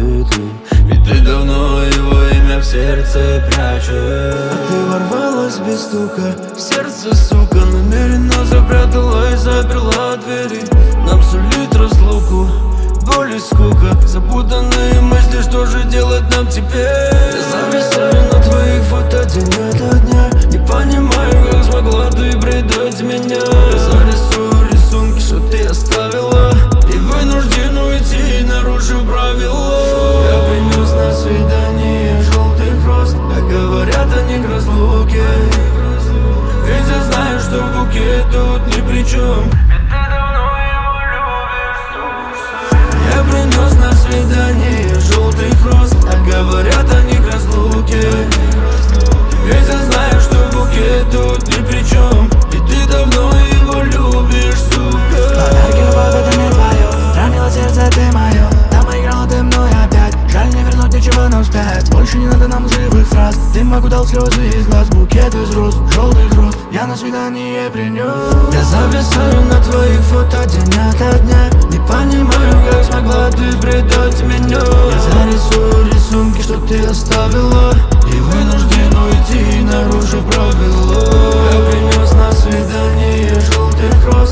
букеты. Ведь ты давно его имя в сердце прячешь. А ты ворвалась без стука в сердце, сука, намеренно запрятала и заперла двери. Нам сулит разлуку, боль и скука, запутанные мысли, что же делать нам теперь? Я зависаю на твоих фото день ото дня. Не понимаю, как смогла ты предать меня. Я зарисую рисунки, что ты оставила, и вынужден уйти, нарушив правила. Я принес на свидание желтых роз, а говорят они к разлуке. Ведь я знаю, что букет тут ни при чем. Я принес на свидание желтых роз, а говорят они к разлуке. Ведь я знаю, что букет тут ни при чем. И ты давно его любишь, сука. Подарки, любовь, это не твое. Ранило сердце, ты мое. Там играла ты мной опять. Жаль, не вернуть ничего нам вспять. Больше не надо нам живых фраз. Дым окутал слезы из глаз. Букет из роз, желтых роз я на свидание принес. Я зависаю на твоих фото день ото дня. Не понимаю, как смогла ты предать меня. Я зарисую рисунки, что ты оставила, и вынужден уйти, нарушив правила. Я принес на свидание желтых роз,